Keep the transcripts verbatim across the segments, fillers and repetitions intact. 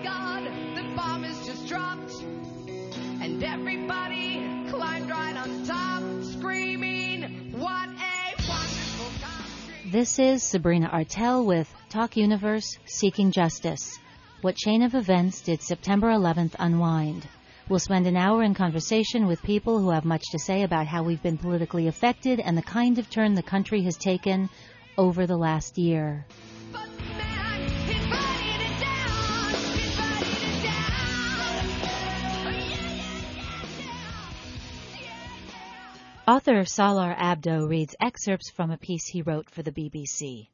God, the bomb is just dropped. And everybody climbed right on top, screaming, what a wonderful country. This is Sabrina Artel with Talk Universe, Seeking Justice. What chain of events did September eleventh unwind? We'll spend an hour in conversation with people who have much to say about how we've been politically affected and the kind of turn the country has taken over the last year. But man, he's writing it down. He's writing it down. Oh, yeah, yeah, yeah, yeah, yeah. Author Salar Abdo reads excerpts from a piece he wrote for the B B C.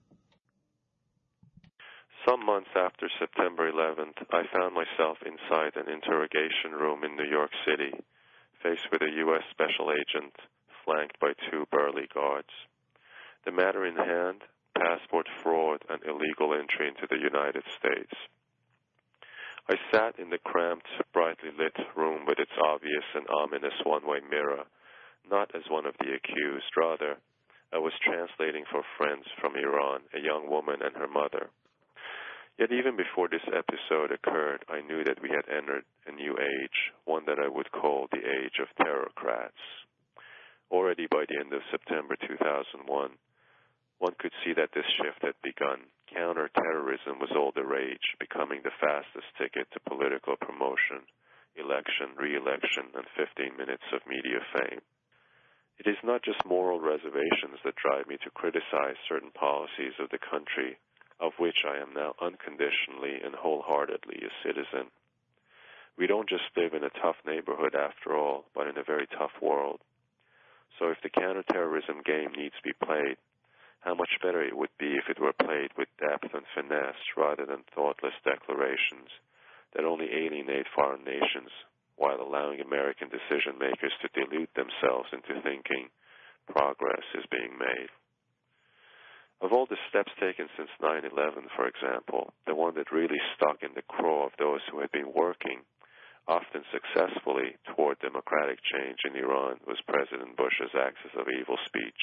Some months after September eleventh, I found myself inside an interrogation room in New York City, faced with a U S special agent flanked by two burly guards. The matter in hand, passport fraud and illegal entry into the United States. I sat in the cramped, brightly lit room with its obvious and ominous one-way mirror, not as one of the accused. Rather, I was translating for friends from Iran, a young woman and her mother. Yet even before this episode occurred, I knew that we had entered a new age, one that I would call the age of terrorcrats. Already by the end of September two thousand one, one could see that this shift had begun. Counterterrorism was all the rage, becoming the fastest ticket to political promotion, election, re-election, and fifteen minutes of media fame. It is not just moral reservations that drive me to criticize certain policies of the country, of which I am now unconditionally and wholeheartedly a citizen. We don't just live in a tough neighborhood after all, but in a very tough world. So if the counterterrorism game needs to be played, how much better it would be if it were played with depth and finesse rather than thoughtless declarations that only alienate foreign nations while allowing American decision makers to delude themselves into thinking progress is being made. Of all the steps taken since nine eleven, for example, the one that really stuck in the craw of those who had been working, often successfully, toward democratic change in Iran was President Bush's axis of evil speech.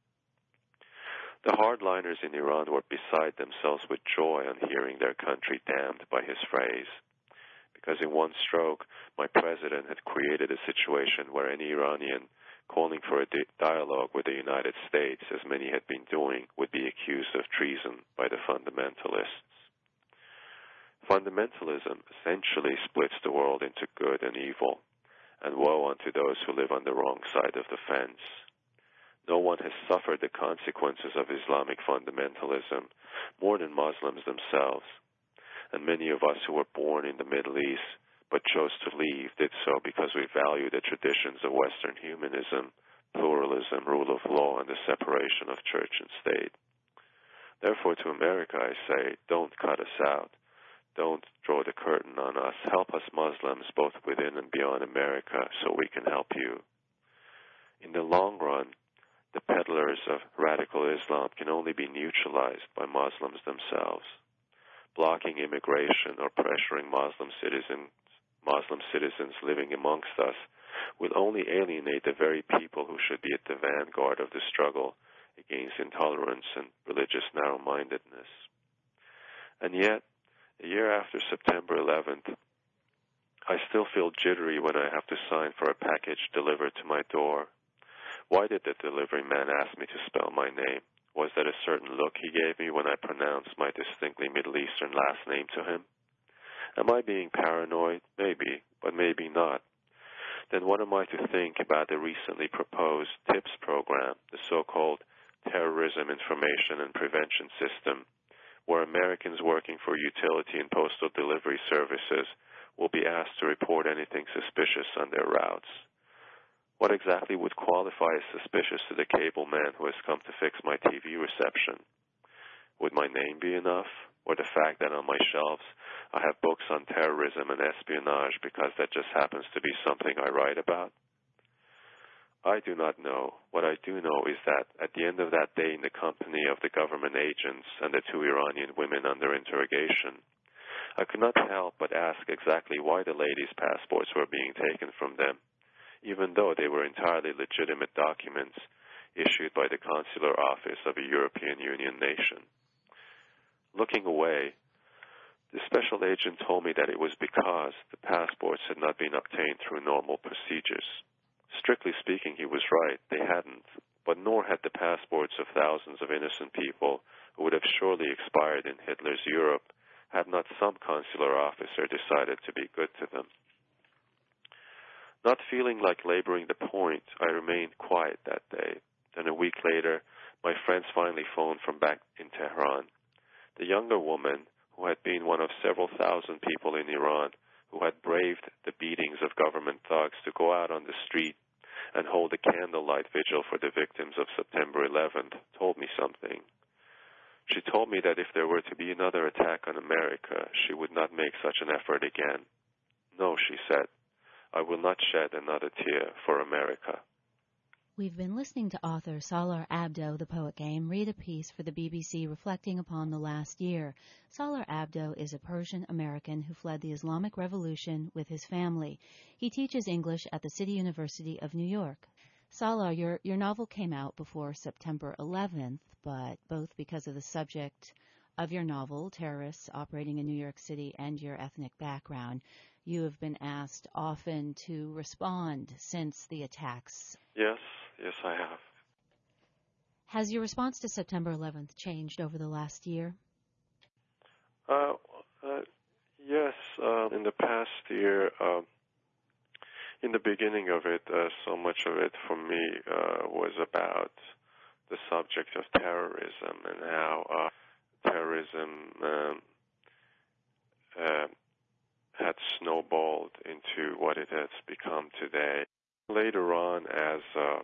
The hardliners in Iran were beside themselves with joy on hearing their country damned by his phrase, because in one stroke, my president had created a situation where any Iranian calling for a di- dialogue with the United States, as many had been doing, would be accused of treason by the fundamentalists. Fundamentalism essentially splits the world into good and evil, and woe unto those who live on the wrong side of the fence. No one has suffered the consequences of Islamic fundamentalism more than Muslims themselves, and many of us who were born in the Middle East but chose to leave did so because we value the traditions of Western humanism, pluralism, rule of law, and the separation of church and state. Therefore, to America I say, don't cut us out. Don't draw the curtain on us. Help us Muslims both within and beyond America so we can help you. In the long run, the peddlers of radical Islam can only be neutralized by Muslims themselves. Blocking immigration or pressuring Muslim citizens Muslim citizens living amongst us will only alienate the very people who should be at the vanguard of the struggle against intolerance and religious narrow-mindedness. And yet, a year after September eleventh, I still feel jittery when I have to sign for a package delivered to my door. Why did the delivery man ask me to spell my name? Was that a certain look he gave me when I pronounced my distinctly Middle Eastern last name to him? Am I being paranoid? Maybe, but maybe not. Then what am I to think about the recently proposed TIPS program, the so-called Terrorism Information and Prevention System, where Americans working for utility and postal delivery services will be asked to report anything suspicious on their routes? What exactly would qualify as suspicious to the cable man who has come to fix my T V reception? Would my name be enough? Or the fact that on my shelves I have books on terrorism and espionage because that just happens to be something I write about? I do not know. What I do know is that at the end of that day in the company of the government agents and the two Iranian women under interrogation, I could not help but ask exactly why the ladies' passports were being taken from them, even though they were entirely legitimate documents issued by the consular office of a European Union nation. Looking away, The special agent told me that it was because the passports had not been obtained through normal procedures. Strictly speaking, he was right. They hadn't. But nor had the passports of thousands of innocent people who would have surely expired in Hitler's Europe had not some consular officer decided to be good to them. Not feeling like laboring the point, I remained quiet that day. Then a week later, my friends finally phoned from back in Tehran. The younger woman, who had been one of several thousand people in Iran who had braved the beatings of government thugs to go out on the street and hold a candlelight vigil for the victims of September eleventh, told me something. She told me that if there were to be another attack on America, she would not make such an effort again. No, she said, I will not shed another tear for America. We've been listening to author Salar Abdo, the Poet Game, read a piece for the B B C reflecting upon the last year. Salar Abdo is a Persian-American who fled the Islamic Revolution with his family. He teaches English at the City University of New York. Salar, your, your novel came out before September eleventh, but both because of the subject of your novel, terrorists operating in New York City, and your ethnic background, you have been asked often to respond since the attacks. Yes, yes, I have. Has your response to September eleventh changed over the last year? Uh, uh, yes, uh, in the past year, uh, in the beginning of it, uh, so much of it for me uh, was about the subject of terrorism and how uh, terrorism um, uh, had snowballed into what it has become today. Later on, as uh,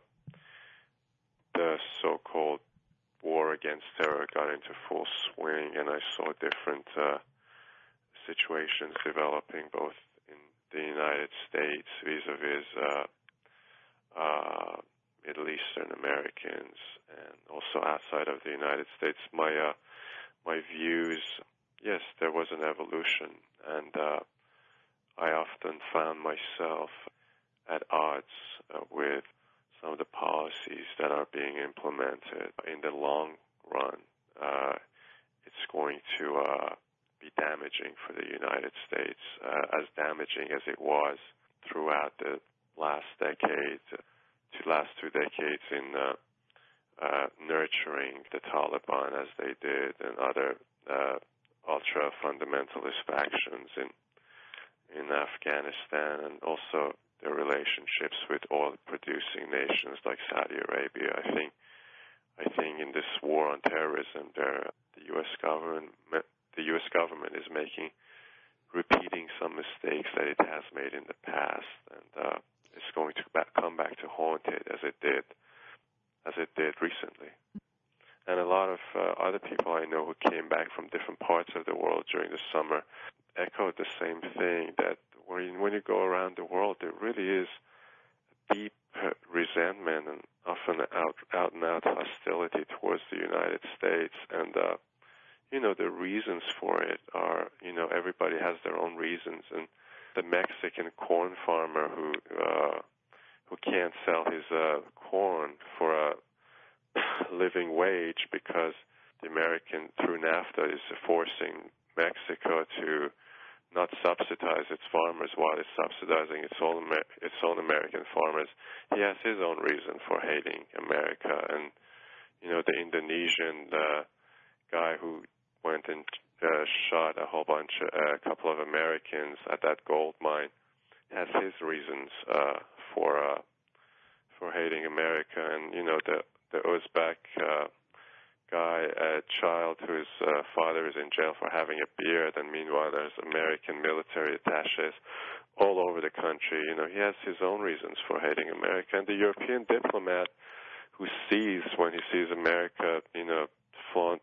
the so-called war against terror got into full swing, and I saw different uh, situations developing both in the United States vis-a-vis uh, uh, Middle Eastern Americans and also outside of the United States, my uh, my views, yes, there was an evolution, and uh, I often found myself at odds uh, with some of the policies that are being implemented. In the long run, uh, it's going to uh, be damaging for the United States, uh, as damaging as it was throughout the last decade, to last two decades in uh, uh, nurturing the Taliban as they did and other uh, ultra-fundamentalist factions in in Afghanistan, and also their relationships with oil-producing nations like Saudi Arabia. I think, I think in this war on terrorism, there, the U S government, the U S government is making, repeating some mistakes that it has made in the past, and uh, it's going to back, come back to haunt it as it did, as it did recently. And a lot of uh, other people I know who came back from different parts of the world during the summer echoed the same thing, that when you, when you go around the world, there really is deep uh, resentment and often out, out and out hostility towards the United States. And, uh, you know, the reasons for it are, you know, everybody has their own reasons. And the Mexican corn farmer who, uh, who can't sell his uh, corn for a living wage because the American, through NAFTA, is forcing Mexico to not subsidize its farmers while it's subsidizing its own Amer- its own American farmers. He has his own reason for hating America. And, you know, the Indonesian uh, guy who went and uh, shot a whole bunch, uh, a couple of Americans at that gold mine has his reasons uh, for uh, for hating America. And, you know, the, the Uzbek uh, guy, a child whose uh, father is in jail for having a beard, and meanwhile there's American military attaches all over the country. You know, he has his own reasons for hating America. And the European diplomat who sees, when he sees America, you know, flaunt,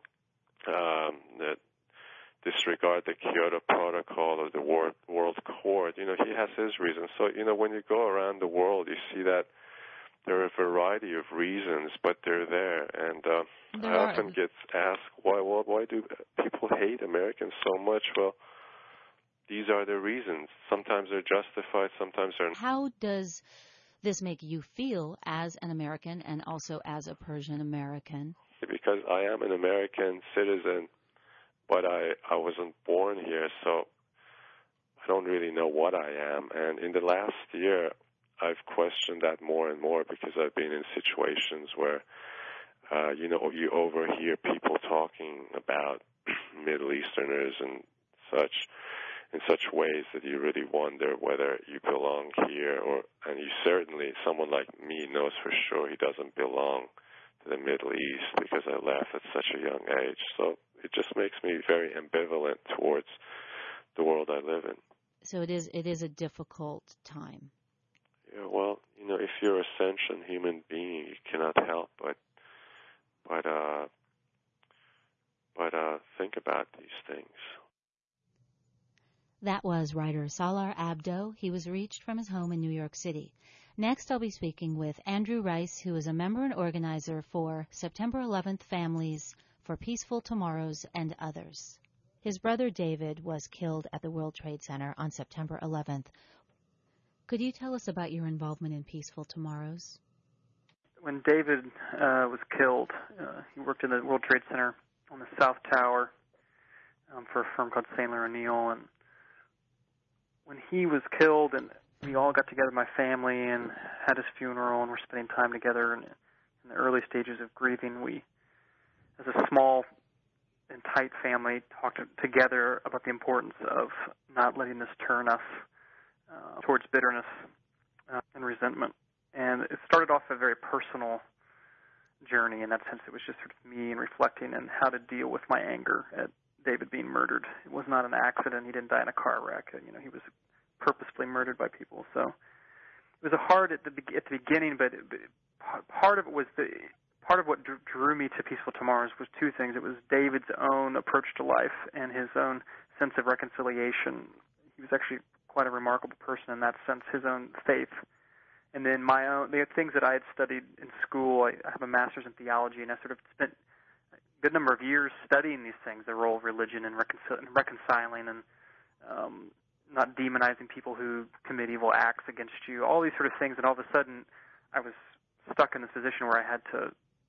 um, that disregard the Kyoto Protocol or the World, World Court, you know, he has his reasons. So, you know, when you go around the world, you see that there are a variety of reasons, but they're there. And uh, I are. often get asked, why, well, why do people hate Americans so much? Well, these are the reasons. Sometimes they're justified, sometimes they're not. How does this make you feel as an American and also as a Persian American? Because I am an American citizen, but I, I wasn't born here, so I don't really know what I am. And in the last year, I've questioned that more and more because I've been in situations where, uh, you know, you overhear people talking about Middle Easterners and such in such ways that you really wonder whether you belong here, or and you certainly, someone like me knows for sure he doesn't belong to the Middle East because I left at such a young age. So it just makes me very ambivalent towards the world I live in. So it is it is a difficult time. Yeah, well, you know, if you're a sentient human being, you cannot help but but uh but uh think about these things. That was writer Salar Abdo. He was reached from his home in New York City. Next, I'll be speaking with Andrew Rice, who is a member and organizer for September eleventh Families for Peaceful Tomorrows and Others. His brother David was killed at the World Trade Center on September eleventh. Could you tell us about your involvement in Peaceful Tomorrows? When David uh, was killed, uh, he worked in the World Trade Center on the South Tower um, for a firm called Sandler O'Neill, and when he was killed, and we all got together, my family, and had his funeral, and we're spending time together in, in the early stages of grieving, we, as a small and tight family, talked together about the importance of not letting this turn us uh, towards bitterness uh, and resentment. And it started off a very personal journey. In that sense, it was just sort of me and reflecting on how to deal with my anger at David being murdered. It was not an accident. He didn't die in a car wreck. You know, he was purposely murdered by people. So it was a hard at the at the beginning, but part of it was the part of what drew me to Peaceful Tomorrows was two things. It was David's own approach to life and his own sense of reconciliation. He was actually quite a remarkable person in that sense. His own faith, and then my own the things that I had studied in school. I, I have a master's in theology, and I sort of spent good number of years studying these things, the role of religion in reconcil- reconciling and um, not demonizing people who commit evil acts against you, all these sort of things. And all of a sudden, I was stuck in this position where I had to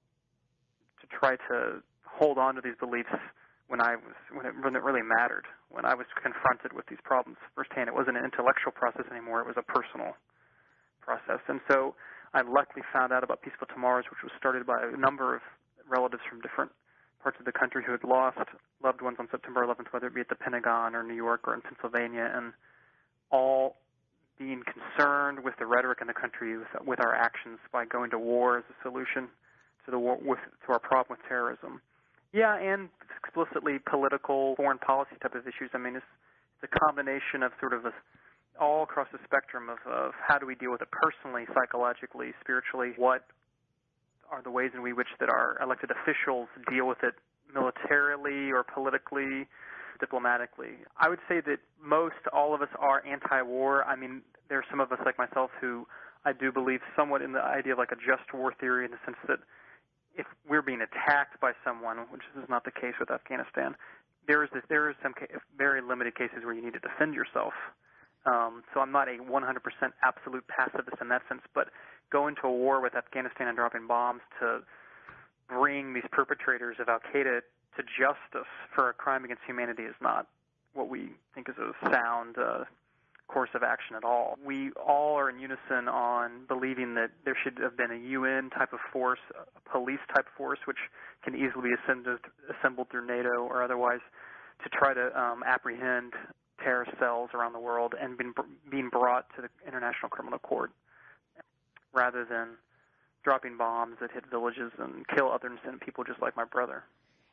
to try to hold on to these beliefs when I was when it, when it really mattered, when I was confronted with these problems firsthand. It wasn't an intellectual process anymore. It was a personal process. And so I luckily found out about Peaceful Tomorrows, which was started by a number of relatives from different parts of the country who had lost loved ones on September eleventh, whether it be at the Pentagon or New York or in Pennsylvania, and all being concerned with the rhetoric in the country, with, with our actions by going to war as a solution to the war, with, to our problem with terrorism. Yeah, and explicitly political, foreign policy type of issues. I mean, it's, it's a combination of sort of a, all across the spectrum of, of how do we deal with it personally, psychologically, spiritually, what are the ways in which that our elected officials deal with it militarily or politically, diplomatically. I would say that most all of us are anti-war. I mean, there are some of us like myself who I do believe somewhat in the idea of like a just war theory, in the sense that if we're being attacked by someone, which is not the case with Afghanistan, there is this, there is some very limited cases where you need to defend yourself. Um, so I'm not a one hundred percent absolute pacifist in that sense, but going to a war with Afghanistan and dropping bombs to bring these perpetrators of Al-Qaeda to justice for a crime against humanity is not what we think is a sound uh, course of action at all. We all are in unison on believing that there should have been a U N type of force, a police type force, which can easily be assembled, assembled through NATO or otherwise, to try to um, apprehend terrorist cells around the world and been, being brought to the International Criminal Court, rather than dropping bombs that hit villages and kill other innocent people just like my brother.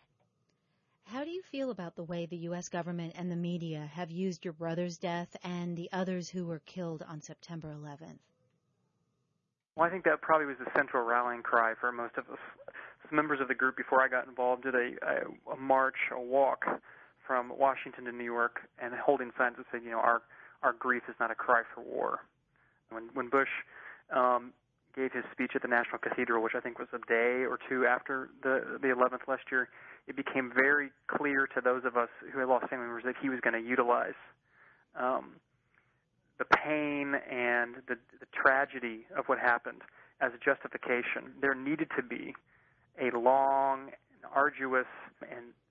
How do you feel about the way the U S government and the media have used your brother's death and the others who were killed on September eleventh? Well, I think that probably was the central rallying cry for most of us. Some members of the group, before I got involved, did a, a, a march, a walk from Washington to New York, and holding signs that said, you know, our our grief is not a cry for war. When when Bush um, gave his speech at the National Cathedral, which I think was a day or two after the the eleventh last year, it became very clear to those of us who had lost family members that he was going to utilize um, the pain and the, the tragedy of what happened as a justification. There needed to be a long, and arduous, and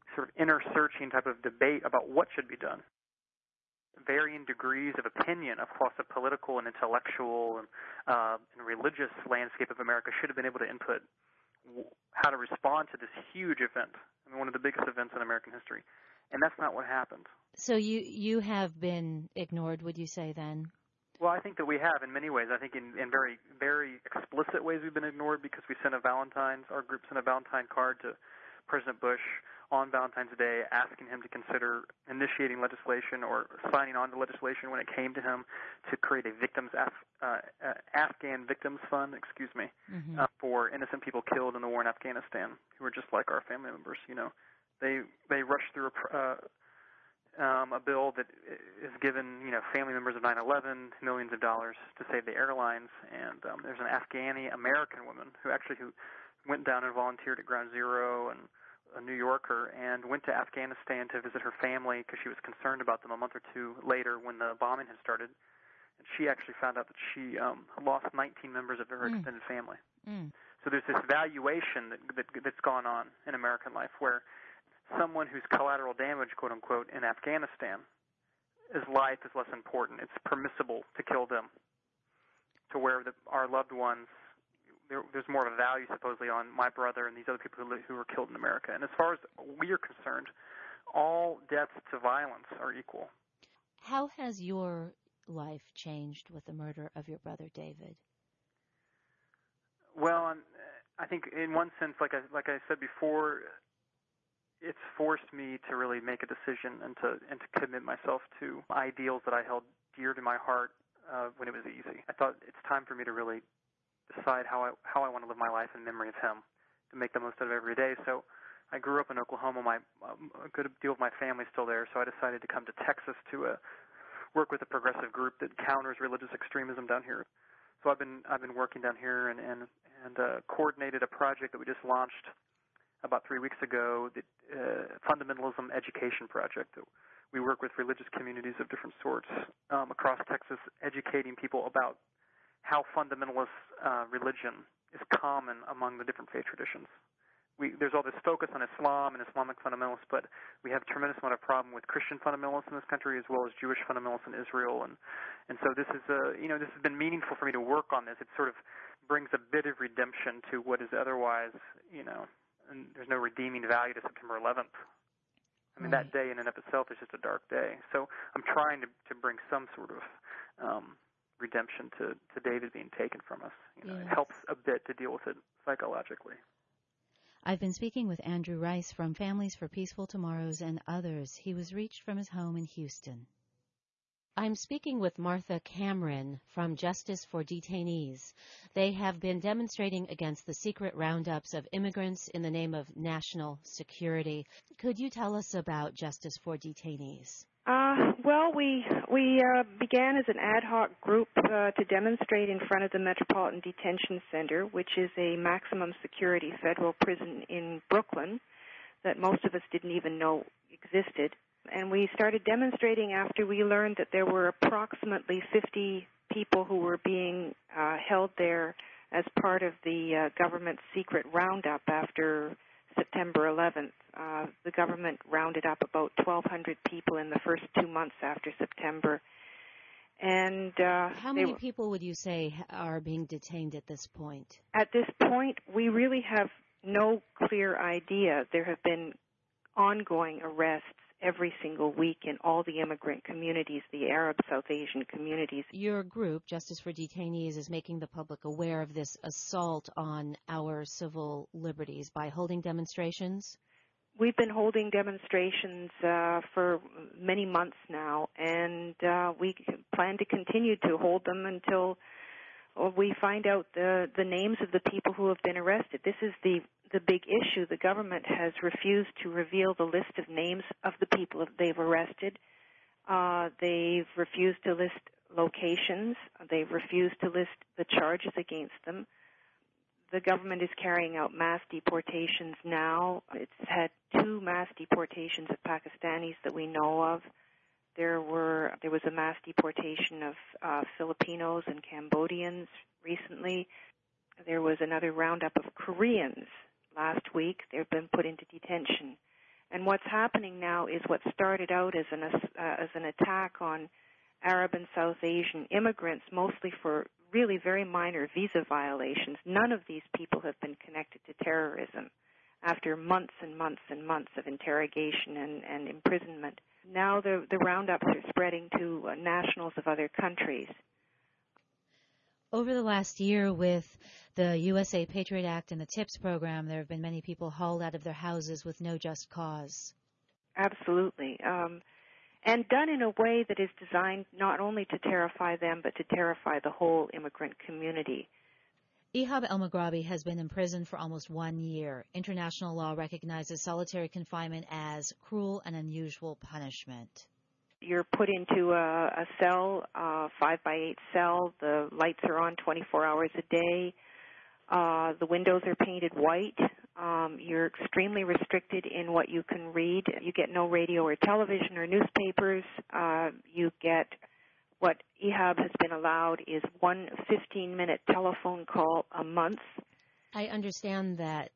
sort of inner searching type of debate about what should be done. Varying degrees of opinion across the political and intellectual and, uh, and religious landscape of America should have been able to input w- how to respond to this huge event. I mean, one of the biggest events in American history. And that's not what happened. So you, you have been ignored, would you say, then? Well, I think that we have in many ways. I think in, in very, very explicit ways we've been ignored because we sent a Valentine's, our group sent a Valentine card to President Bush on Valentine's Day asking him to consider initiating legislation or signing on to legislation when it came to him to create a victims Af- uh, uh, Afghan victims fund, excuse me, Mm-hmm. uh, for innocent people killed in the war in Afghanistan who are just like our family members, you know. They they rushed through a, uh, um, a bill that is given, you know, family members of nine eleven millions of dollars to save the airlines. And um, there's an Afghani American woman who actually who went down and volunteered at Ground Zero, and a New Yorker, and went to Afghanistan to visit her family because she was concerned about them a month or two later when the bombing had started. And she actually found out that she um, lost nineteen members of her Mm. extended family. Mm. So there's this valuation that, that that's gone on in American life where someone who's collateral damage, quote unquote, in Afghanistan, his life is less important. It's permissible to kill them. To where the, our loved ones, there, there's more of a value supposedly on my brother and these other people who, li- who were killed in America. And as far as we are concerned, all deaths to violence are equal. How has your life changed with the murder of your brother David? Well, um, I think in one sense, like I like I said before, it's forced me to really make a decision and to and to commit myself to ideals that I held dear to my heart uh, when it was easy. I thought it's time for me to really decide how I how I want to live my life in memory of him, to make the most out of every day. So I grew up in Oklahoma. My um, a good deal of my family's still there, so I decided to come to Texas to uh, work with a progressive group that counters religious extremism down here. So I've been I've been working down here and and and uh, coordinated a project that we just launched about three weeks ago, the uh, Fundamentalism Education Project. We work with religious communities of different sorts um, across Texas, educating people about how fundamentalist uh, religion is common among the different faith traditions. We, there's all this focus on Islam and Islamic fundamentalists, but we have a tremendous amount of problem with Christian fundamentalists in this country as well as Jewish fundamentalists in Israel, and and so this is a you know this has been meaningful for me to work on this. It sort of brings a bit of redemption to what is otherwise you know, and there's no redeeming value to September eleventh. I mean, Right. that day in and of itself is just a dark day. So I'm trying to to bring some sort of um, redemption to to David being taken from us. You know, Yes. it helps a bit to deal with it psychologically. I've been speaking with Andrew Rice from Families for Peaceful Tomorrows and others. He was reached from his home in Houston. I'm speaking with Martha Cameron from Justice for Detainees. They have been demonstrating against the secret roundups of immigrants in the name of national security. Could you tell us about Justice for Detainees? Uh, well, we we uh, began as an ad hoc group uh, to demonstrate in front of the Metropolitan Detention Center, which is a maximum security federal prison in Brooklyn that most of us didn't even know existed. And we started demonstrating after we learned that there were approximately fifty people who were being uh, held there as part of the uh, government's secret roundup after September eleventh. Uh, the government rounded up about twelve hundred people in the first two months after September. And uh, How they many were, people would you say are being detained at this point? at this point, we really have no clear idea. There have been ongoing arrests every single week in all the immigrant communities, the Arab South Asian communities. Your group, Justice for Detainees, is making the public aware of this assault on our civil liberties by holding demonstrations? We've been holding demonstrations uh, for many months now, and uh, we plan to continue to hold them until we find out the, the names of the people who have been arrested. This is the the big issue. The government has refused to reveal the list of names of the people they've arrested. Uh, they've refused to list locations. They've refused to list the charges against them. The government is carrying out mass deportations now. It's had two mass deportations of Pakistanis that we know of. There were there was a mass deportation of uh, Filipinos and Cambodians recently. There was another roundup of Koreans last week. They've been put into detention. And what's happening now is what started out as an, uh, as an attack on Arab and South Asian immigrants, mostly for really very minor visa violations. None of these people have been connected to terrorism after months and months and months of interrogation and, and imprisonment. Now the, the roundups are spreading to uh, nationals of other countries. Over the last year, with the U S A Patriot Act and the TIPS program, there have been many people hauled out of their houses with no just cause. Absolutely. Um, and done in a way that is designed not only to terrify them, but to terrify the whole immigrant community. Ihab El-Maghrabi has been imprisoned for almost one year. International law recognizes solitary confinement as cruel and unusual punishment. You're put into a, a cell, a five by eight cell. The lights are on twenty-four hours a day. Uh, the windows are painted white. Um, you're extremely restricted in what you can read. You get no radio or television or newspapers. Uh, you get what Ihab has been allowed is one fifteen-minute telephone call a month. I understand that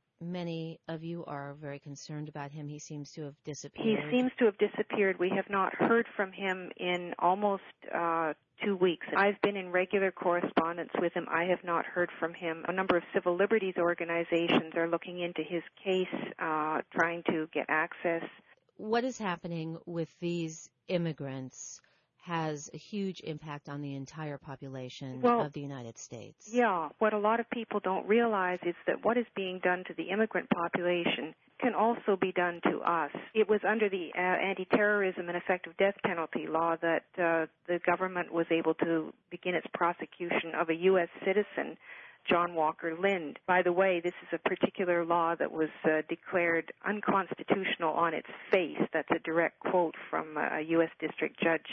many of you are very concerned about him. He seems to have disappeared. He seems to have disappeared. We have not heard from him in almost uh, two weeks. I've been in regular correspondence with him. I have not heard from him. A number of civil liberties organizations are looking into his case, uh, trying to get access. What is happening with these immigrants has a huge impact on the entire population well, of the United States. Yeah, what a lot of people don't realize is that what is being done to the immigrant population can also be done to us. It was under the uh, anti-terrorism and effective death penalty law that uh, the government was able to begin its prosecution of a U S citizen, John Walker Lind. By the way, this is a particular law that was uh, declared unconstitutional on its face. That's a direct quote from a U S district judge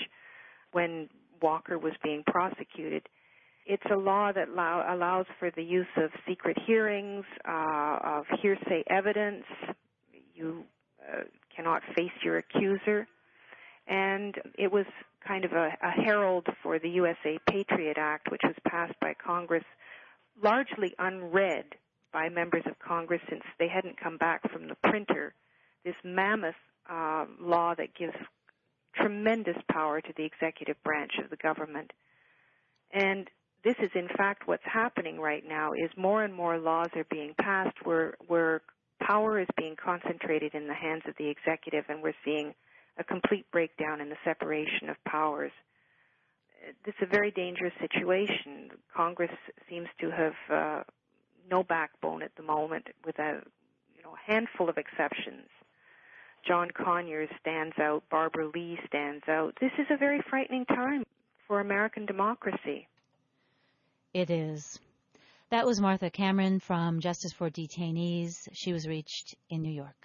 when Walker was being prosecuted. It's a law that allow, allows for the use of secret hearings, uh, of hearsay evidence. You uh, cannot face your accuser. And it was kind of a, a herald for the U S A Patriot Act, which was passed by Congress, largely unread by members of Congress since they hadn't come back from the printer. This mammoth uh, law that gives tremendous power to the executive branch of the government. And this is, in fact, what's happening right now, is more and more laws are being passed where, where power is being concentrated in the hands of the executive, and we're seeing a complete breakdown in the separation of powers. This is a very dangerous situation. Congress seems to have uh, no backbone at the moment, with a you know, handful of exceptions. John Conyers stands out. Barbara Lee stands out. This is a very frightening time for American democracy. It is. That was Martha Cameron from Justice for Detainees. She was reached in New York.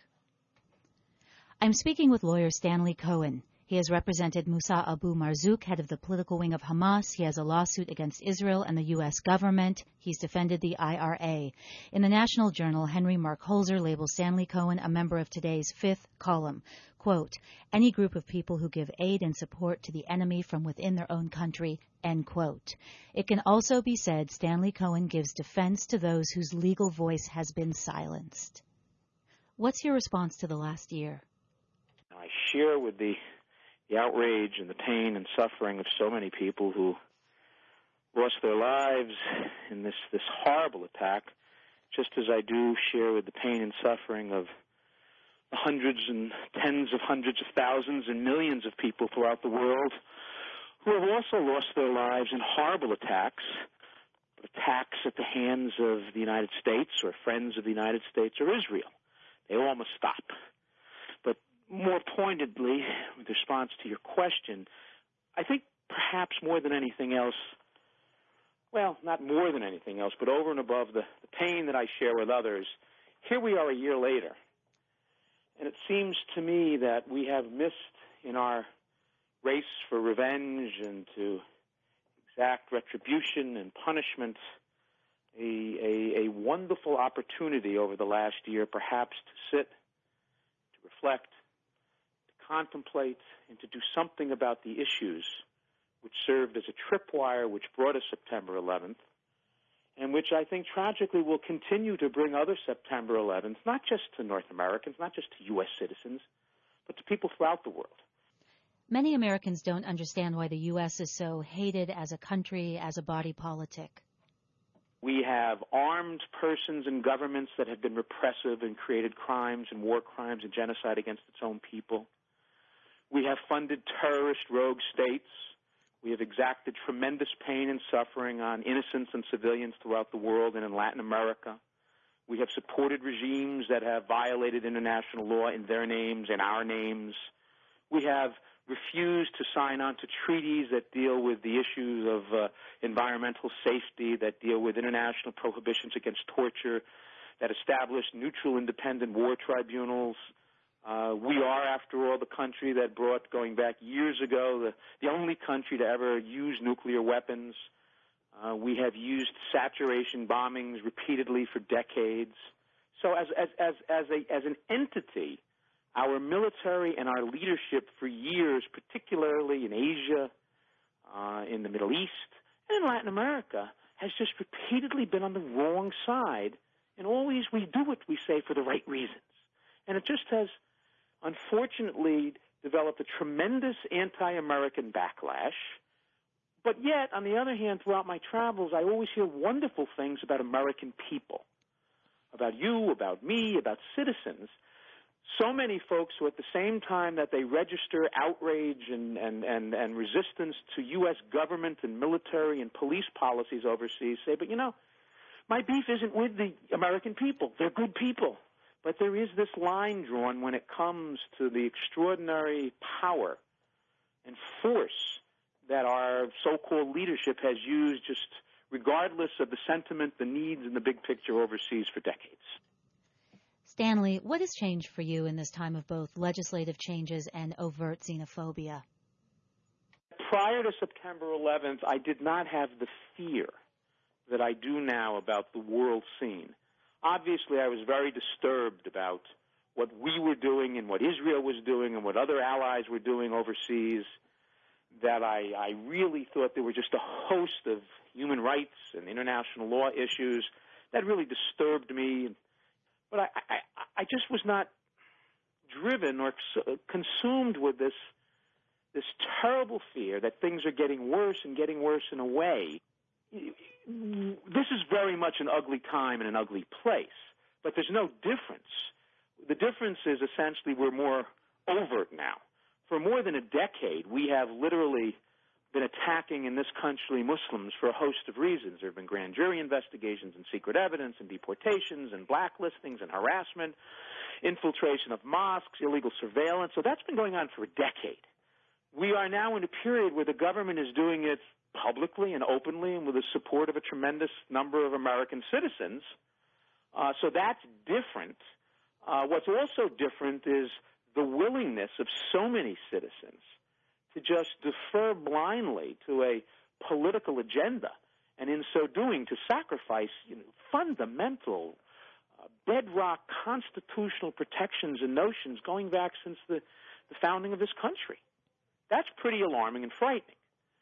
I'm speaking with lawyer Stanley Cohen. He has represented Musa Abu Marzouk, head of the political wing of Hamas. He has a lawsuit against Israel and the U S government. He's defended the I R A. In the National Journal, Henry Mark Holzer labels Stanley Cohen a member of today's fifth column. Quote, any group of people who give aid and support to the enemy from within their own country, end quote. It can also be said Stanley Cohen gives defense to those whose legal voice has been silenced. What's your response to the last year? I share with the the outrage and the pain and suffering of so many people who lost their lives in this, this horrible attack, just as I do share with the pain and suffering of the hundreds and tens of hundreds of thousands and millions of people throughout the world who have also lost their lives in horrible attacks, attacks at the hands of the United States or friends of the United States or Israel. They all must stop. But more pointedly, with response to your question, I think perhaps more than anything else, well, not more than anything else, but over and above the, the pain that I share with others, here we are a year later. And it seems to me that we have missed in our race for revenge and to exact retribution and punishment a, a, a wonderful opportunity over the last year perhaps to sit, to reflect, contemplate, and to do something about the issues which served as a tripwire which brought us September eleventh, and which I think tragically will continue to bring other September elevenths, not just to North Americans, not just to U S citizens, but to people throughout the world. Many Americans don't understand why the U S is so hated as a country, as a body politic. We have armed persons and governments that have been repressive and created crimes and war crimes and genocide against its own people. We have funded terrorist rogue states. We have exacted tremendous pain and suffering on innocents and civilians throughout the world and in Latin America. We have supported regimes that have violated international law in their names and our names. We have refused to sign on to treaties that deal with the issues of uh, environmental safety, that deal with international prohibitions against torture, that establish neutral, independent war tribunals. Uh, we are, after all, the country that brought, going back years ago, the, the only country to ever use nuclear weapons. Uh, we have used saturation bombings repeatedly for decades. So as, as, as, as, a, as an entity, our military and our leadership for years, particularly in Asia, uh, in the Middle East, and in Latin America, has just repeatedly been on the wrong side, and always we do what we say for the right reasons. And it just has, unfortunately, developed a tremendous anti-American backlash. But yet, on the other hand, throughout my travels, I always hear wonderful things about American people, about you, about me, about citizens. So many folks who at the same time that they register outrage and, and, and, and resistance to U S government and military and police policies overseas say, but you know, my beef isn't with the American people. They're good people. But there is this line drawn when it comes to the extraordinary power and force that our so-called leadership has used just regardless of the sentiment, the needs, and the big picture overseas for decades. Stanley, what has changed for you in this time of both legislative changes and overt xenophobia? Prior to September eleventh, I did not have the fear that I do now about the world scene. Obviously, I was very disturbed about what we were doing and what Israel was doing and what other allies were doing overseas, that I, I really thought there were just a host of human rights and international law issues that really disturbed me. But I, I, I just was not driven or consumed with this, this terrible fear that things are getting worse and getting worse in a way. This is very much an ugly time and an ugly place, but there's no difference. The difference is essentially we're more overt now. For more than a decade, we have literally been attacking in this country Muslims for a host of reasons. There have been grand jury investigations and secret evidence and deportations and blacklistings and harassment, infiltration of mosques, illegal surveillance. So that's been going on for a decade. We are now in a period where the government is doing it publicly and openly and with the support of a tremendous number of American citizens. Uh, so that's different. Uh, what's also different is the willingness of so many citizens to just defer blindly to a political agenda, and in so doing to sacrifice you know, fundamental, uh, bedrock constitutional protections and notions going back since the, the founding of this country. That's pretty alarming and frightening.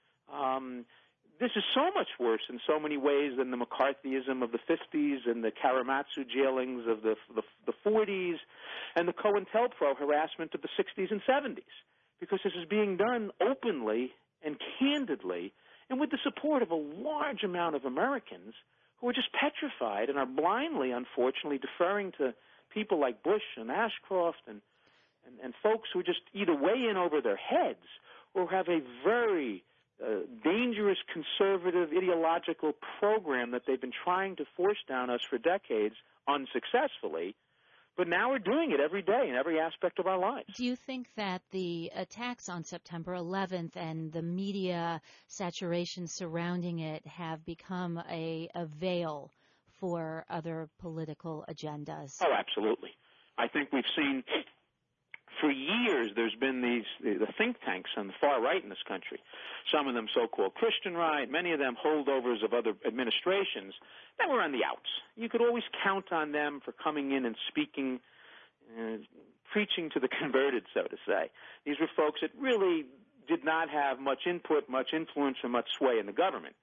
Um, this is so much worse in so many ways than the McCarthyism of the fifties and the Karematsu jailings of the, the, the forties and the COINTELPRO harassment of the sixties and seventies. Because this is being done openly and candidly and with the support of a large amount of Americans who are just petrified and are blindly, unfortunately, deferring to people like Bush and Ashcroft and, and, and folks who just either weigh in over their heads or have a very uh, dangerous conservative ideological program that they've been trying to force down us for decades unsuccessfully. But now we're doing it every day in every aspect of our lives. Do you think that the attacks on September eleventh and the media saturation surrounding it have become a, a veil for other political agendas? Oh, absolutely. I think we've seen for years there's been these the think tanks on the far right in this country, some of them so-called Christian right, many of them holdovers of other administrations that were on the outs. You could always count on them for coming in and speaking, uh, preaching to the converted, so to say. These were folks that really did not have much input, much influence, or much sway in the government.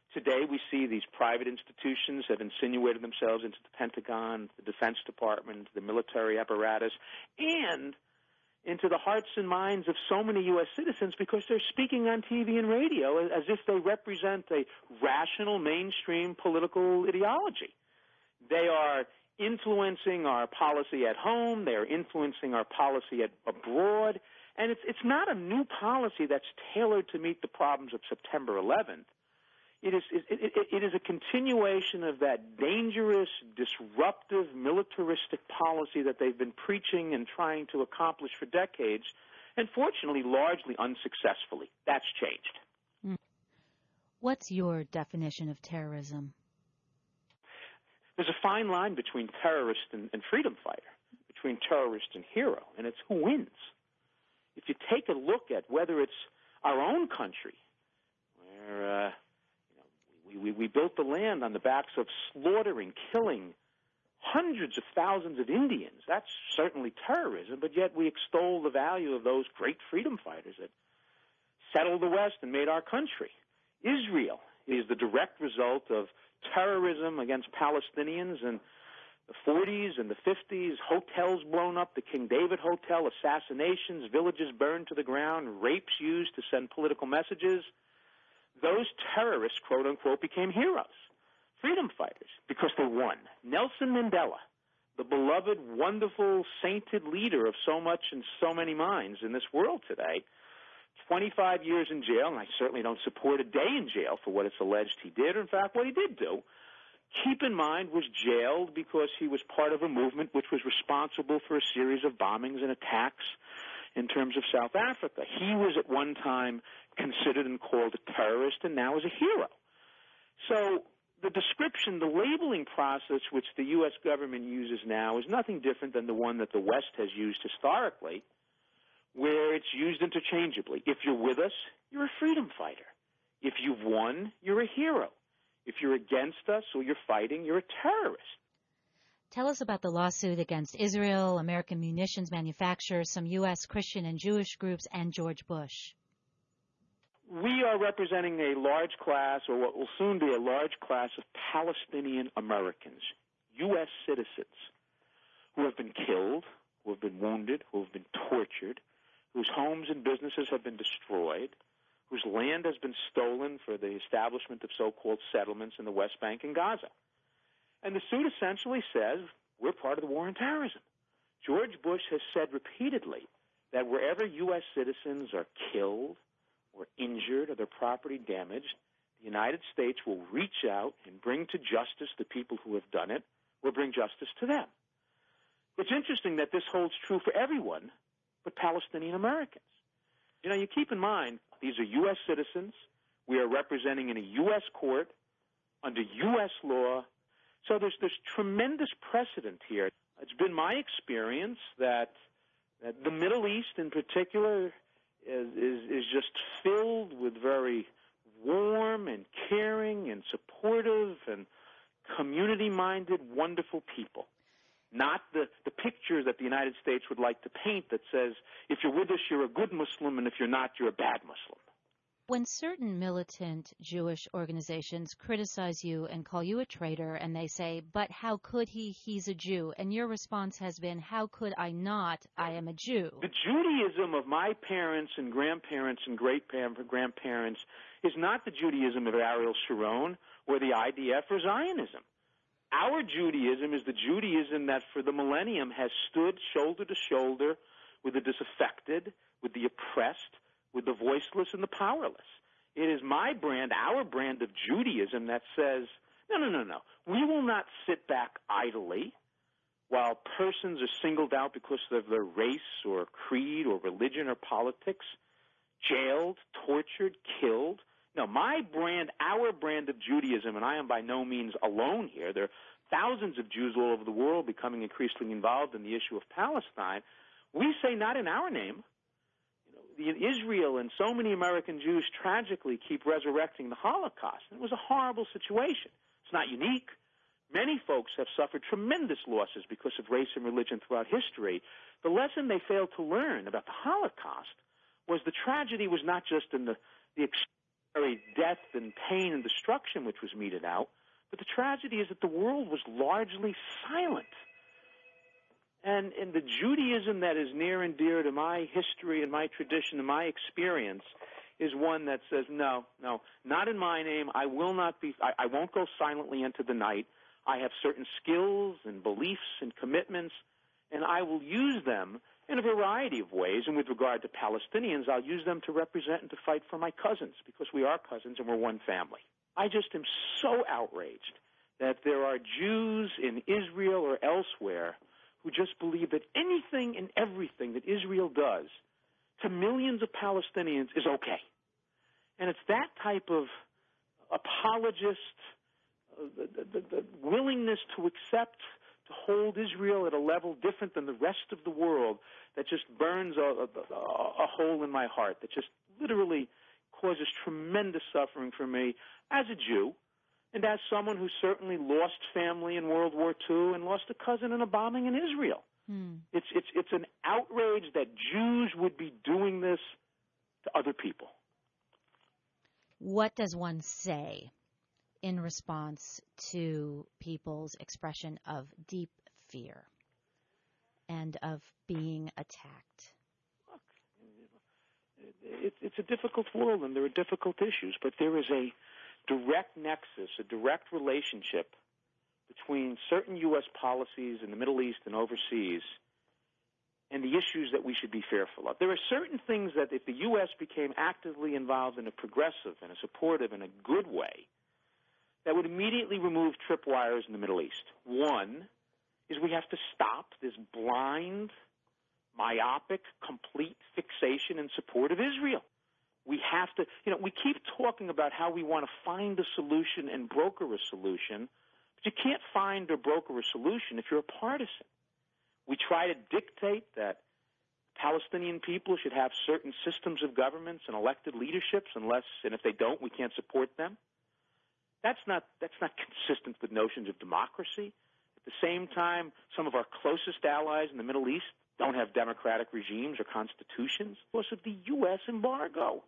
Today we see these private institutions have insinuated themselves into the Pentagon, the Defense Department, the military apparatus, and into the hearts and minds of so many U S citizens because they're speaking on T V and radio as if they represent a rational mainstream political ideology. They are influencing our policy at home. They are influencing our policy at, abroad. And it's, it's not a new policy that's tailored to meet the problems of September eleventh. It is, it, it, it is a continuation of that dangerous, disruptive, militaristic policy that they've been preaching and trying to accomplish for decades, and fortunately, largely unsuccessfully. That's changed. What's your definition of terrorism? There's a fine line between terrorist and, and freedom fighter, between terrorist and hero, and it's who wins. If you take a look at whether it's our own country, where uh, you know, we, we, we built the land on the backs of slaughtering, killing hundreds of thousands of Indians, that's certainly terrorism, but yet we extol the value of those great freedom fighters that settled the West and made our country. Israel is the direct result of terrorism against Palestinians in the forties and the fifties, hotels blown up, the King David Hotel, assassinations, villages burned to the ground, rapes used to send political messages. Those terrorists, quote-unquote, became heroes, freedom fighters, because they won. Nelson Mandela, the beloved, wonderful, sainted leader of so much and so many minds in this world today, twenty-five years in jail, and I certainly don't support a day in jail for what it's alleged he did, or in fact what he did do. Keep in mind, was jailed because he was part of a movement which was responsible for a series of bombings and attacks in terms of South Africa. He was at one time considered and called a terrorist and now is a hero. So the description, the labeling process which the U S government uses now is nothing different than the one that the West has used historically, where it's used interchangeably. If you're with us, you're a freedom fighter. If you've won, you're a hero. If you're against us or you're fighting, you're a terrorist. Tell us about the lawsuit against Israel, American munitions manufacturers, some U S Christian and Jewish groups, and George Bush. We are representing a large class, or what will soon be a large class, of Palestinian Americans, U S citizens, who have been killed, who have been wounded, who have been tortured, whose homes and businesses have been destroyed, whose land has been stolen for the establishment of so-called settlements in the West Bank and Gaza. And the suit essentially says we're part of the war on terrorism. George Bush has said repeatedly that wherever U S citizens are killed or injured or their property damaged, the United States will reach out and bring to justice the people who have done it, or bring justice to them. It's interesting that this holds true for everyone but Palestinian Americans. You know, you keep in mind, these are U S citizens. We are representing in a U S court under U S law. So there's there's tremendous precedent here. It's been my experience that, that the Middle East in particular is, is, is just filled with very warm and caring and supportive and community-minded, wonderful people. Not the, the picture that the United States would like to paint that says, if you're with us, you're a good Muslim, and if you're not, you're a bad Muslim. When certain militant Jewish organizations criticize you and call you a traitor, and they say, but how could he? He's a Jew. And your response has been, how could I not? I am a Jew. The Judaism of my parents and grandparents and great-grandparents is not the Judaism of Ariel Sharon or the I D F or Zionism. Our Judaism is the Judaism that for the millennium has stood shoulder to shoulder with the disaffected, with the oppressed, with the voiceless and the powerless. It is my brand, our brand of Judaism that says, no, no, no, no. We will not sit back idly while persons are singled out because of their race or creed or religion or politics, jailed, tortured, killed. No, my brand, our brand of Judaism, and I am by no means alone here. There are thousands of Jews all over the world becoming increasingly involved in the issue of Palestine. We say not in our name. You know, Israel and so many American Jews tragically keep resurrecting the Holocaust. It was a horrible situation. It's not unique. Many folks have suffered tremendous losses because of race and religion throughout history. The lesson they failed to learn about the Holocaust was the tragedy was not just in the, the very death and pain and destruction which was meted out. But the tragedy is that the world was largely silent. And, and the Judaism that is near and dear to my history and my tradition and my experience is one that says, no, no, not in my name. I will not be, I, I won't go silently into the night. I have certain skills and beliefs and commitments, and I will use them in a variety of ways. And with regard to Palestinians, I'll use them to represent and to fight for my cousins, because we are cousins and we're one family. I just am so outraged that there are Jews in Israel or elsewhere who just believe that anything and everything that Israel does to millions of Palestinians is okay. And it's that type of apologist, uh, the, the, the willingness to accept, to hold Israel at a level different than the rest of the world, that just burns a, a, a hole in my heart, that just literally causes tremendous suffering for me as a Jew, and as someone who certainly lost family in World War Two and lost a cousin in a bombing in Israel. Hmm. It's, it's, it's an outrage that Jews would be doing this to other people. What does one say in response to people's expression of deep fear and of being attacked? Look, it, it's a difficult world and there are difficult issues, but there is a direct nexus, a direct relationship between certain U S policies in the Middle East and overseas and the issues that we should be fearful of. There are certain things that if the U S became actively involved in a progressive and a supportive and a good way, that would immediately remove tripwires in the Middle East. One is we have to stop this blind, myopic, complete fixation in support of Israel. We have to, you know, we keep talking about how we want to find a solution and broker a solution, but you can't find or broker a solution if you're a partisan. We try to dictate that Palestinian people should have certain systems of governments and elected leaderships, unless, and if they don't, we can't support them. That's not, that's not consistent with notions of democracy. At the same time, some of our closest allies in the Middle East don't have democratic regimes or constitutions because of the U S embargo.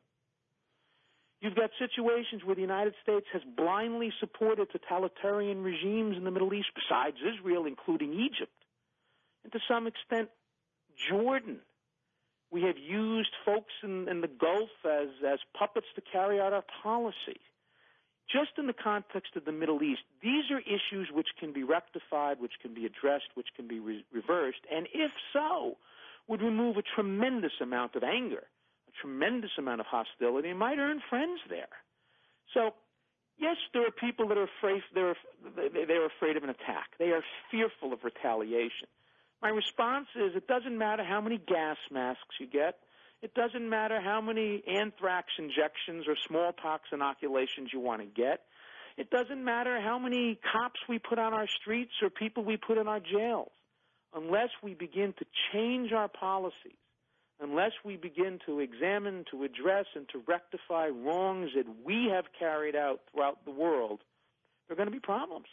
You've got situations where the United States has blindly supported totalitarian regimes in the Middle East, besides Israel, including Egypt, and to some extent Jordan. We have used folks in, in the Gulf as, as puppets to carry out our policy. Just in the context of the Middle East, these are issues which can be rectified, which can be addressed, which can be re- reversed, and if so, would remove a tremendous amount of anger, a tremendous amount of hostility, and might earn friends there. So, yes, there are people that are afraid, they're, they're afraid of an attack. They are fearful of retaliation. My response is it doesn't matter how many gas masks you get. It doesn't matter how many anthrax injections or smallpox inoculations you want to get. It doesn't matter how many cops we put on our streets or people we put in our jails. Unless we begin to change our policies, unless we begin to examine, to address, and to rectify wrongs that we have carried out throughout the world, there are going to be problems.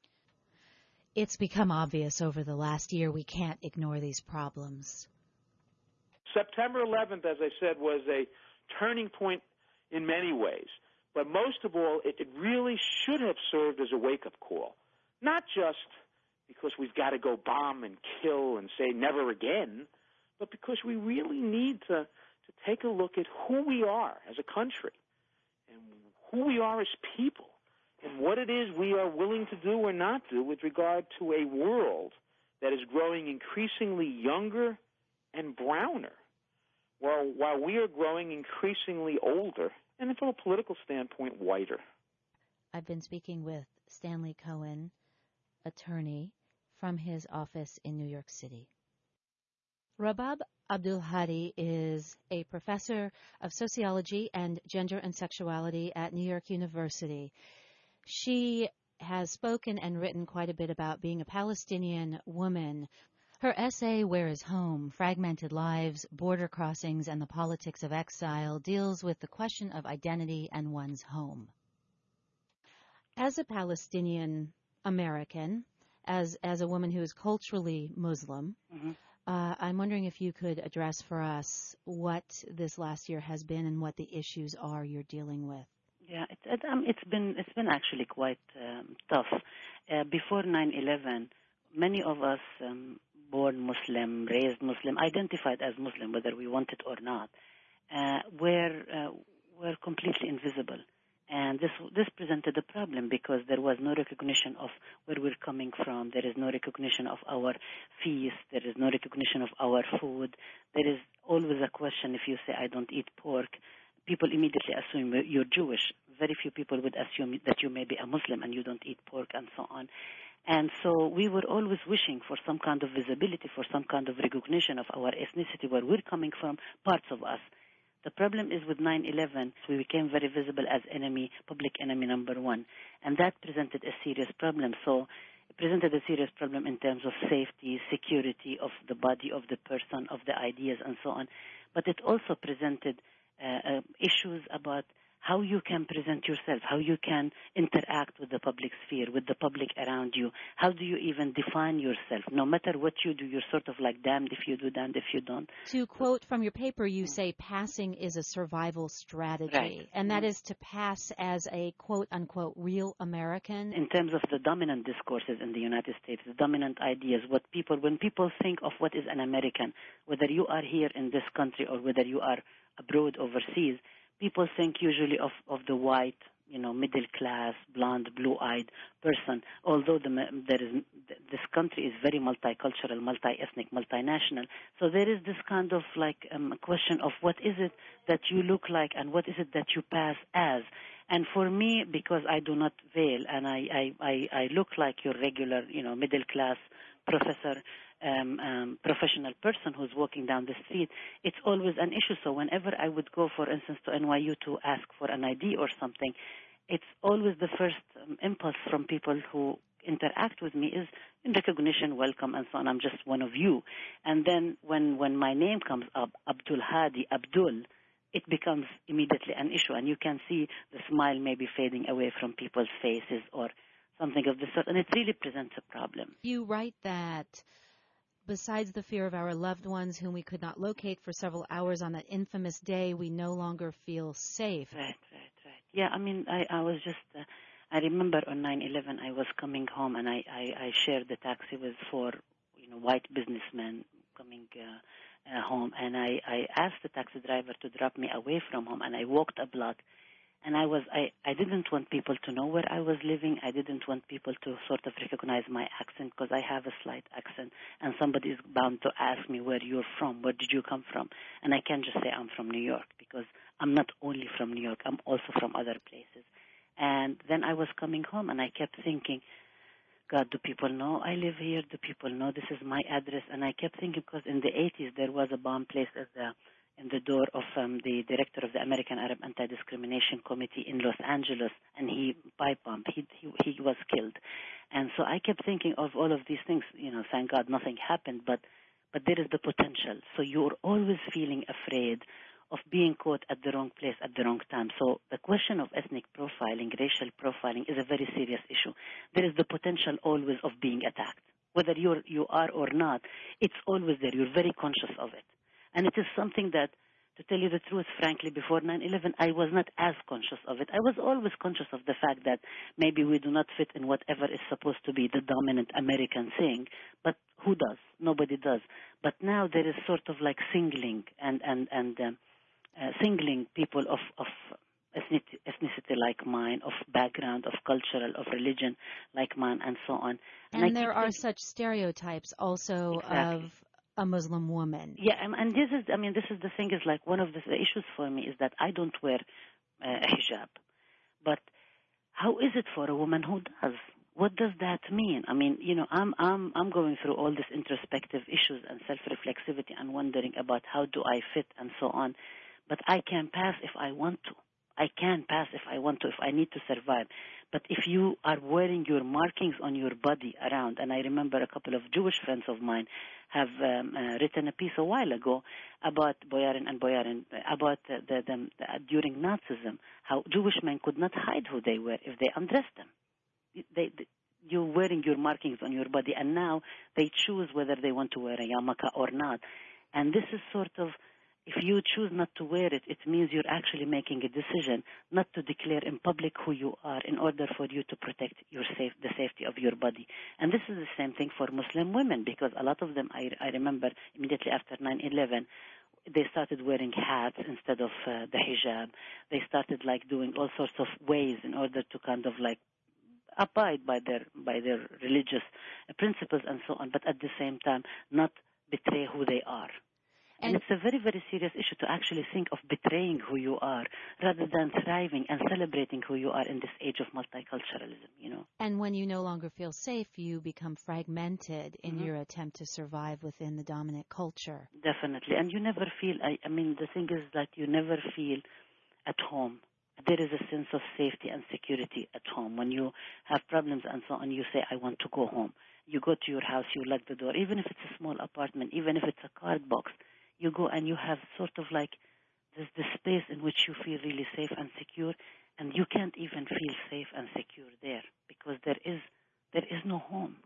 It's become obvious over the last year we can't ignore these problems. September eleventh, as I said, was a turning point in many ways. But most of all, it, it really should have served as a wake-up call. Not just because we've got to go bomb and kill and say never again, but because we really need to, to take a look at who we are as a country and who we are as people and what it is we are willing to do or not do with regard to a world that is growing increasingly younger and browner, while, while we are growing increasingly older and, from a political standpoint, whiter. I've been speaking with Stanley Cohen, attorney, from his office in New York City. Rabab Abdulhadi is a professor of sociology and gender and sexuality at New York University. She has spoken and written quite a bit about being a Palestinian woman. Her essay, Where is Home? Fragmented Lives, Border Crossings, and the Politics of Exile, deals with the question of identity and one's home. As a Palestinian American, as as a woman who is culturally Muslim, mm-hmm. uh, I'm wondering if you could address for us what this last year has been and what the issues are you're dealing with. Yeah, it, it, um, it's been it's been actually quite um, tough. Uh, before nine eleven, many of us um, born Muslim, raised Muslim, identified as Muslim, whether we want it or not, uh, were uh, were completely invisible. And this this presented a problem because there was no recognition of where we're coming from. There is no recognition of our feast. There is no recognition of our food. There is always a question. If you say, I don't eat pork, people immediately assume you're Jewish. Very few people would assume that you may be a Muslim and you don't eat pork and so on. And so we were always wishing for some kind of visibility, for some kind of recognition of our ethnicity, where we're coming from, parts of us. The problem is with nine eleven, we became very visible as enemy, public enemy number one. And that presented a serious problem. So it presented a serious problem in terms of safety, security of the body of the person, of the ideas, and so on. But it also presented uh, uh, issues about how you can present yourself, how you can interact with the public sphere, with the public around you. How do you even define yourself? No matter what you do, you're sort of like damned if you do, damned if you don't. To quote from your paper, you say passing is a survival strategy, Right. and that is to pass as a quote-unquote real American. In terms of the dominant discourses in the United States, the dominant ideas, what people, when people think of what is an American, whether you are here in this country or whether you are abroad overseas, people think usually of, of the white, you know, middle class, blonde, blue-eyed person. Although the, there is, this country is very multicultural, multi-ethnic, multinational. So there is this kind of like um, question of what is it that you look like and what is it that you pass as. And for me, because I do not veil and I, I, I, I look like your regular, you know, middle class professor, Um, um, professional person who's walking down the street, it's always an issue. So whenever I would go, for instance, to N Y U to ask for an I D or something, it's always the first um, impulse from people who interact with me is in recognition, welcome, and so on. I'm just one of you. And then when, when my name comes up, Abdul Hadi, Abdul, it becomes immediately an issue. And you can see the smile maybe fading away from people's faces or something of the sort. And it really presents a problem. You write that besides the fear of our loved ones whom we could not locate for several hours on that infamous day, we no longer feel safe. Right, right, right. Yeah, I mean, I, I was just, uh, I remember on nine eleven I was coming home and I, I, I shared the taxi with four, you know, white businessmen coming uh, uh, home. And I, I asked the taxi driver to drop me away from home and I walked a block. And I was, I, I didn't want people to know where I was living. I didn't want people to sort of recognize my accent because I have a slight accent. And somebody is bound to ask me where you're from, where did you come from? And I can't just say I'm from New York because I'm not only from New York, I'm also from other places. And then I was coming home and I kept thinking, God, do people know I live here? Do people know this is my address? And I kept thinking because in the eighties there was a bomb placed at the in the door of um, the director of the American Arab Anti-Discrimination Committee in Los Angeles, and he pipe-bombed. He, he, he was killed. And so I kept thinking of all of these things. You know, thank God nothing happened, but, but there is the potential. So you're always feeling afraid of being caught at the wrong place at the wrong time. So the question of ethnic profiling, racial profiling, is a very serious issue. There is the potential always of being attacked. Whether you're, you are or not, it's always there. You're very conscious of it. And it is something that, to tell you the truth, frankly, before nine eleven, I was not as conscious of it. I was always conscious of the fact that maybe we do not fit in whatever is supposed to be the dominant American thing. But who does? Nobody does. But now there is sort of like singling and, and, and um, uh, singling people of, of ethnicity, ethnicity like mine, of background, of cultural, of religion like mine, and so on. And, and there are thinking, such stereotypes also exactly. of a Muslim woman. Yeah, and, and this is, I mean, this is the thing is like one of the, the issues for me is that I don't wear uh, a hijab. But how is it for a woman who does? What does that mean? I mean, you know, I'm I'm I'm going through all these introspective issues and self-reflexivity and wondering about how do I fit and so on. But I can pass if I want to. I can pass if I want to, if I need to survive. But if you are wearing your markings on your body around, and I remember a couple of Jewish friends of mine have um, uh, written a piece a while ago about Boyarin and Boyarin, about uh, the, the, the, uh, during Nazism, how Jewish men could not hide who they were if they undressed them. They, they, you're wearing your markings on your body, and now they choose whether they want to wear a yarmulke or not. And this is sort of if you choose not to wear it, it means you're actually making a decision not to declare in public who you are in order for you to protect your safe, the safety of your body. And this is the same thing for Muslim women, because a lot of them, I, I remember immediately after nine eleven, they started wearing hats instead of uh, the hijab. They started like doing all sorts of ways in order to kind of like abide by their by their religious principles and so on, but at the same time not betray who they are. And, and it's a very, very serious issue to actually think of betraying who you are rather than thriving and celebrating who you are in this age of multiculturalism, you know. And when you no longer feel safe, you become fragmented in Mm-hmm. your attempt to survive within the dominant culture. Definitely. And you never feel, I, I mean, the thing is that you never feel at home. There is a sense of safety and security at home. When you have problems and so on, you say, I want to go home. You go to your house, you lock the door, even if it's a small apartment, even if it's a card box. You go and you have sort of like this, this space in which you feel really safe and secure, and you can't even feel safe and secure there because there is there is no home.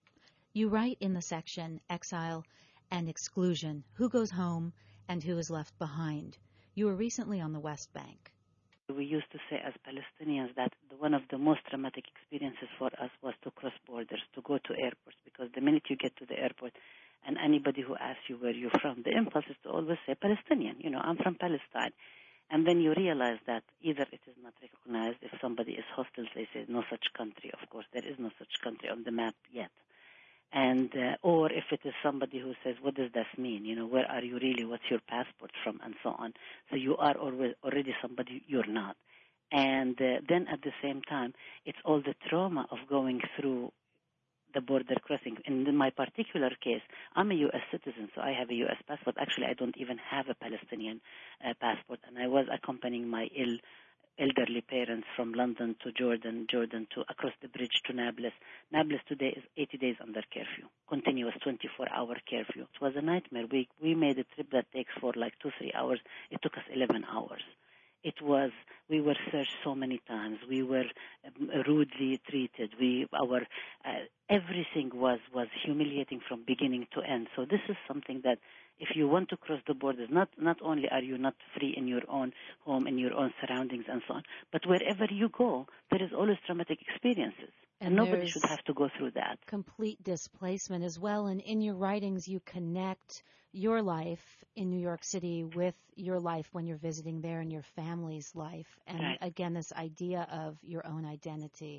You write in the section, Exile and Exclusion, who goes home and who is left behind. You were recently on the West Bank. We used to say as Palestinians that the, one of the most traumatic experiences for us was to cross borders, to go to airports, because the minute you get to the airport and anybody who asks you where you're from, the impulse is to always say Palestinian, you know, I'm from Palestine. And then you realize that either it is not recognized, if somebody is hostile, they say no such country. Of course, there is no such country on the map yet. And uh, or if it is somebody who says, what does this mean? You know, where are you really? What's your passport from? And so on. So you are always, already somebody you're not. And uh, then at the same time, it's all the trauma of going through the border crossing. In my particular case, I'm a U S citizen, so I have a U S passport. Actually, I don't even have a Palestinian uh, passport. And I was accompanying my ill elderly parents from London to Jordan, Jordan to across the bridge to Nablus. Nablus today is eighty days under curfew, continuous twenty-four hour curfew. It was a nightmare. We we made a trip that takes for like two, three hours. It took us eleven hours. It was, we were searched so many times. We were um, rudely treated. We, our, uh, everything was, was humiliating from beginning to end. So this is something that if you want to cross the borders, not, not only are you not free in your own home, in your own surroundings and so on, but wherever you go, there is always traumatic experiences. And, and nobody should have to go through that. Complete displacement as well. And in your writings, you connect your life in New York City with your life when you're visiting there and your family's life. And right. again, this idea of your own identity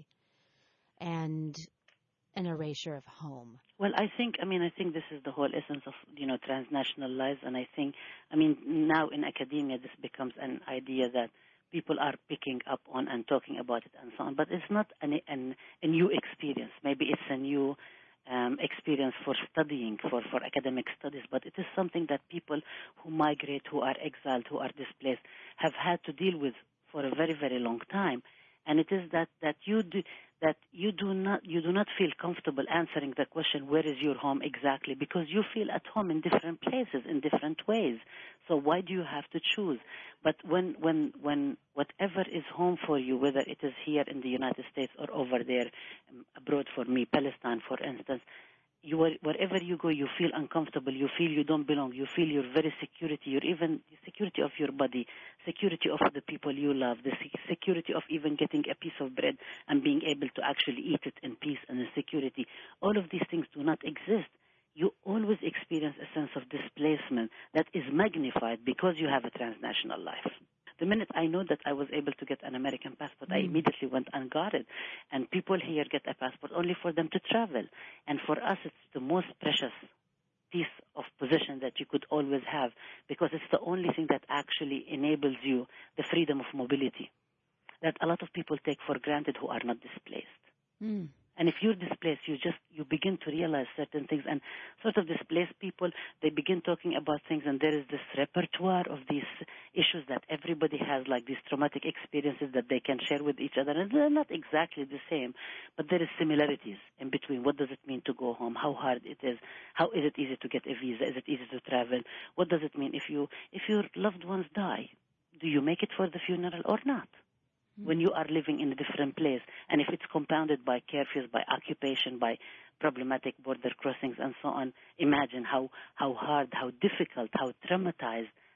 and an erasure of home. Well, I think, I mean, I think this is the whole essence of, you know, transnational lives. And I think, I mean, now in academia, this becomes an idea that people are picking up on and talking about it and so on. But it's not an, an, a new experience. Maybe it's a new um, experience for studying, for, for academic studies, but it is something that people who migrate, who are exiled, who are displaced, have had to deal with for a very, very long time. And it is that, that you do that you do not you do not feel comfortable answering the question, where is your home exactly, because you feel at home in different places, in different ways. So why do you have to choose? But when when when whatever is home for you, whether it is here in the United States or over there um, abroad, for me, Palestine, for instance, you are, wherever you go, you feel uncomfortable, you feel you don't belong, you feel your very security, your even security of your body, security of the people you love, the security of even getting a piece of bread and being able to actually eat it in peace and in security. All of these things do not exist. You always experience a sense of displacement that is magnified because you have a transnational life. The minute I know that I was able to get an American passport, mm. I immediately went and got it. And people here get a passport only for them to travel. And for us, it's the most precious piece of possession that you could always have, because it's the only thing that actually enables you the freedom of mobility that a lot of people take for granted who are not displaced. Mm. And if you're displaced, you just, you begin to realize certain things. And sort of displaced people, they begin talking about things, and there is this repertoire of these issues that everybody has, like these traumatic experiences that they can share with each other. And they're not exactly the same, but there is similarities in between. What does it mean to go home? How hard it is? How is it easy to get a visa? Is it easy to travel? What does it mean if you, if your loved ones die? Do you make it for the funeral or not? When you are living in a different place, and if it's compounded by curfews, by occupation, by problematic border crossings and so on, imagine how, how hard, how difficult, how traumatized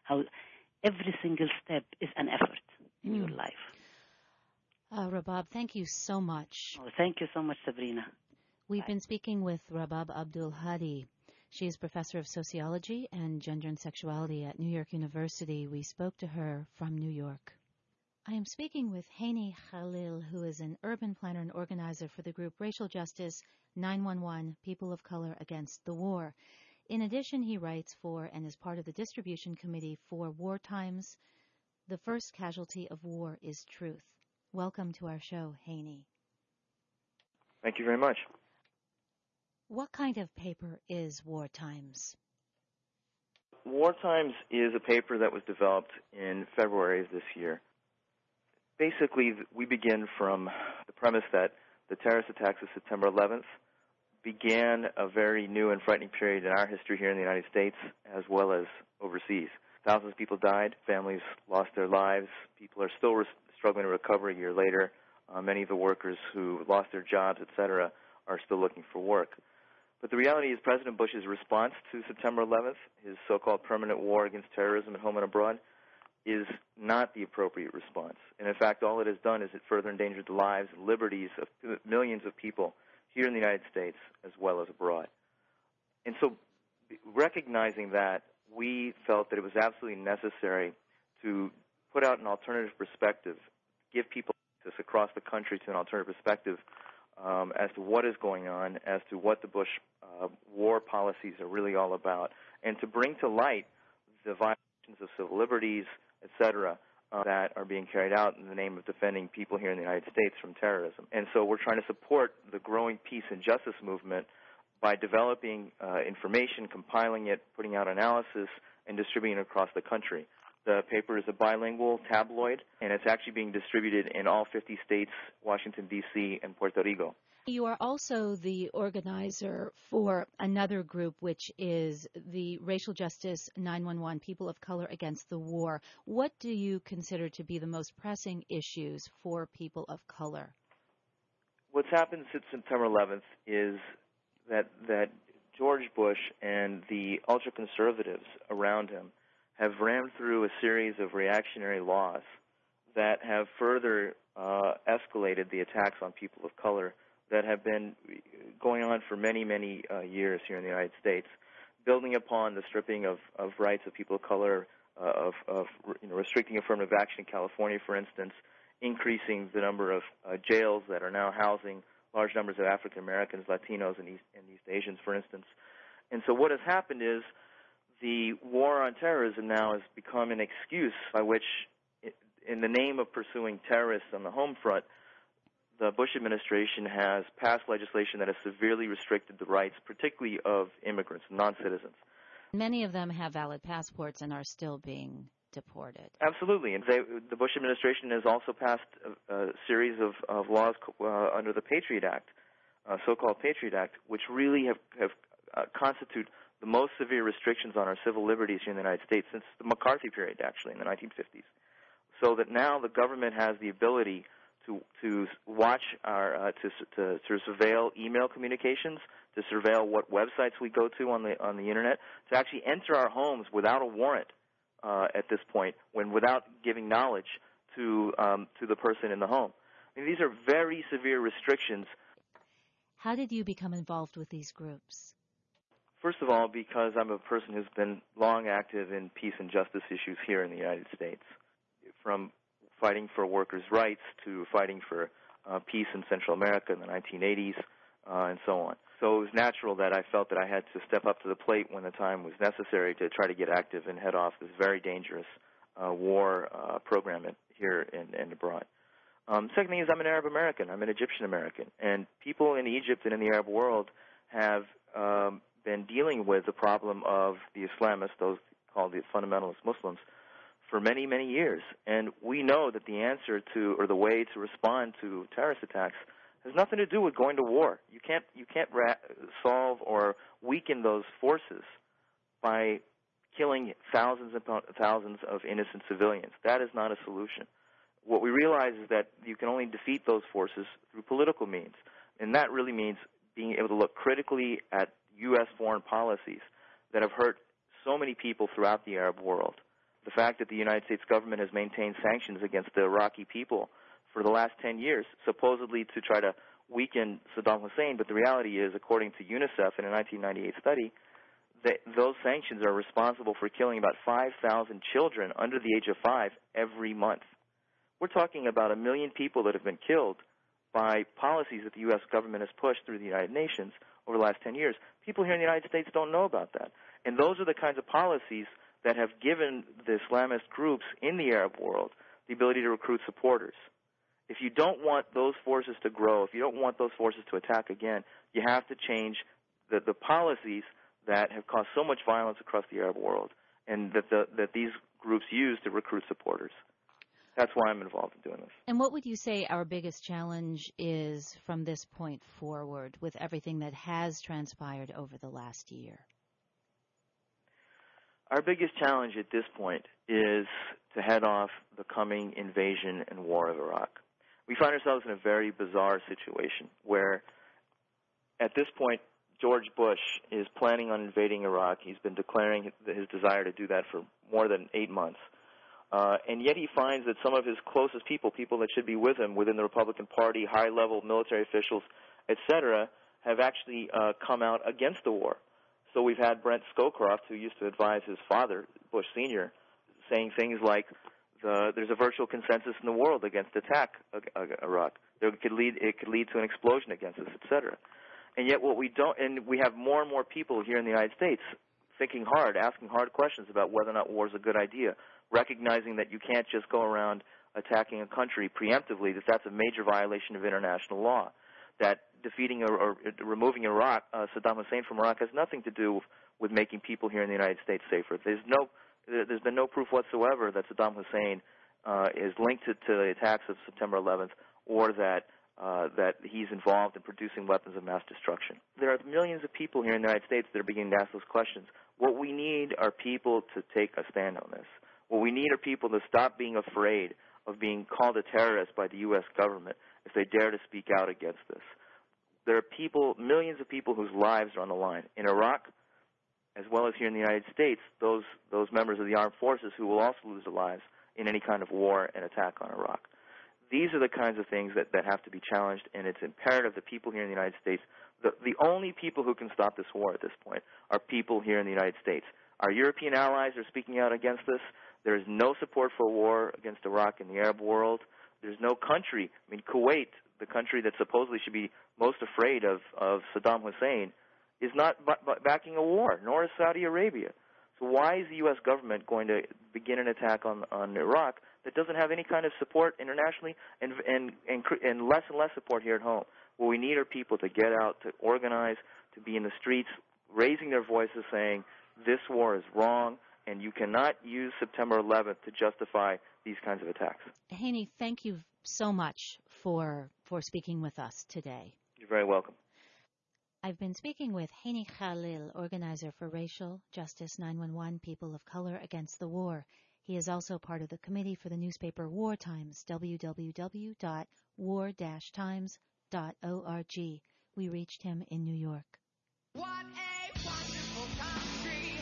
how every single step is an effort in Mm. your life. Uh, Rabab, thank you so much. Oh, thank you so much, Sabrina. We've Bye. been speaking with Rabab Abdul Hadi. She is professor of sociology and gender and sexuality at New York University. We spoke to her from New York. I am speaking with Hani Khalil, who is an urban planner and organizer for the group Racial Justice nine one one, People of Color Against the War. In addition, he writes for and is part of the distribution committee for War Times. The first casualty of war is truth. Welcome to our show, Hani. Thank you very much. What kind of paper is War Times? War Times is a paper that was developed in February of this year. Basically, we begin from the premise that the terrorist attacks of September eleventh began a very new and frightening period in our history here in the United States as well as overseas. Thousands of people died, families lost their lives, people are still re- struggling to recover a year later. Uh, many of the workers who lost their jobs, et cetera, are still looking for work. But the reality is President Bush's response to September eleventh, his so-called permanent war against terrorism at home and abroad, is not the appropriate response. And in fact, all it has done is it further endangered the lives and liberties of millions of people here in the United States as well as abroad. And so recognizing that, we felt that it was absolutely necessary to put out an alternative perspective, give people access across the country to an alternative perspective um, as to what is going on, as to what the Bush uh, war policies are really all about, and to bring to light the violations of civil liberties, et cetera, uh, that are being carried out in the name of defending people here in the United States from terrorism. And so we're trying to support the growing peace and justice movement by developing uh, information, compiling it, putting out analysis, and distributing it across the country. The paper is a bilingual tabloid, and it's actually being distributed in all fifty states, Washington, D C, and Puerto Rico. You are also the organizer for another group, which is the Racial Justice nine one one, People of Color Against the War. What do you consider to be the most pressing issues for people of color? What's happened since September eleventh is that that George Bush and the ultra-conservatives around him have rammed through a series of reactionary laws that have further uh, escalated the attacks on people of color that have been going on for many, many uh, years here in the United States, building upon the stripping of, of rights of people of color, uh, of, of you know, restricting affirmative action in California, for instance, increasing the number of uh, jails that are now housing large numbers of African Americans, Latinos, and East, and East Asians, for instance. And so what has happened is the war on terrorism now has become an excuse by which, in the name of pursuing terrorists on the home front, the Bush administration has passed legislation that has severely restricted the rights, particularly of immigrants, non-citizens. Many of them have valid passports and are still being deported. Absolutely. And they, the Bush administration has also passed a, a series of, of laws uh, under the Patriot Act, uh, so-called Patriot Act, which really have, have uh, constitute the most severe restrictions on our civil liberties here in the United States since the McCarthy period, actually, in the nineteen fifties. So that now the government has the ability to to watch our uh, to, to to surveil email communications, to surveil what websites we go to on the on the internet, to actually enter our homes without a warrant uh, at this point, when without giving knowledge to um, to the person in the home. I mean, these are very severe restrictions. How did you become involved with these groups? First of all, because I'm a person who's been long active in peace and justice issues here in the United States, from fighting for workers' rights to fighting for uh, peace in Central America in the nineteen eighties, uh, and so on. So it was natural that I felt that I had to step up to the plate when the time was necessary to try to get active and head off this very dangerous uh, war uh, program in, here and, and abroad. Um, second thing is I'm an Arab American. I'm an Egyptian American. And people in Egypt and in the Arab world have um, been dealing with the problem of the Islamists, those called the fundamentalist Muslims, for many, many years. And we know that the answer to, or the way to respond to terrorist attacks has nothing to do with going to war. You can't, you can't ra- solve or weaken those forces by killing thousands and thousands of innocent civilians. That is not a solution. What we realize is that you can only defeat those forces through political means. And that really means being able to look critically at U S foreign policies that have hurt so many people throughout the Arab world, the fact that the United States government has maintained sanctions against the Iraqi people for the last ten years, supposedly to try to weaken Saddam Hussein, but the reality is, according to UNICEF in a nineteen ninety-eight study, that those sanctions are responsible for killing about five thousand children under the age of five every month. We're talking about a million people that have been killed by policies that the U S government has pushed through the United Nations over the last ten years. People here in the United States don't know about that. And those are the kinds of policies that have given the Islamist groups in the Arab world the ability to recruit supporters. If you don't want those forces to grow, if you don't want those forces to attack again, you have to change the, the policies that have caused so much violence across the Arab world and that, the, that these groups use to recruit supporters. That's why I'm involved in doing this. And what would you say our biggest challenge is from this point forward with everything that has transpired over the last year? Our biggest challenge at this point is to head off the coming invasion and war of Iraq. We find ourselves in a very bizarre situation where, at this point, George Bush is planning on invading Iraq. He's been declaring his desire to do that for more than eight months. Uh, and yet he finds that some of his closest people, people that should be with him within the Republican Party, high-level military officials, et cetera, have actually uh, come out against the war. So we've had Brent Scowcroft, who used to advise his father, Bush Senior, saying things like, the, there's a virtual consensus in the world against attack uh, Iraq. There could lead, it could lead to an explosion against us, et cetera. And yet what we don't, and we have more and more people here in the United States thinking hard, asking hard questions about whether or not war is a good idea, recognizing that you can't just go around attacking a country preemptively, that that's a major violation of international law, that defeating or, or removing Iraq, uh, Saddam Hussein from Iraq has nothing to do with making people here in the United States safer. There's no, there's been no proof whatsoever that Saddam Hussein uh, is linked to, to the attacks of September eleventh or that uh, that he's involved in producing weapons of mass destruction. There are millions of people here in the United States that are beginning to ask those questions. What we need are people to take a stand on this. What we need are people to stop being afraid of being called a terrorist by the U S government if they dare to speak out against this. There are people, millions of people whose lives are on the line. In Iraq, as well as here in the United States, those, those members of the armed forces who will also lose their lives in any kind of war and attack on Iraq. These are the kinds of things that, that have to be challenged, and it's imperative that people here in the United States, the, the only people who can stop this war at this point are people here in the United States. Our European allies are speaking out against this. There is no support for war against Iraq in the Arab world. There's no country, I mean, Kuwait, the country that supposedly should be most afraid of, of Saddam Hussein, is not b- b- backing a war, nor is Saudi Arabia. So why is the U S government going to begin an attack on, on Iraq that doesn't have any kind of support internationally and, and, and, and less and less support here at home? What we need are people to get out, to organize, to be in the streets, raising their voices saying, this war is wrong, and you cannot use September eleventh to justify these kinds of attacks. Haney, thank you so much for for speaking with us today. You're very welcome. I've been speaking with Haney Khalil, organizer for Racial Justice nine one one, People of Color Against the War. He is also part of the committee for the newspaper War Times, w w w dot war dash times dot org. We reached him in New York. What a wonderful country.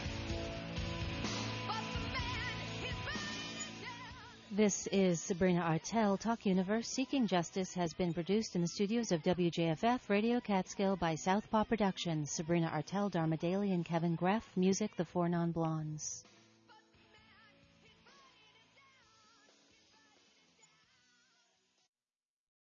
But the man, he's burning down. This is Sabrina Artel. Talk Universe, Seeking Justice has been produced in the studios of W J F F Radio Catskill by Southpaw Productions. Sabrina Artel, Dharma Daly, and Kevin Greff. Music, The Four Non-Blondes.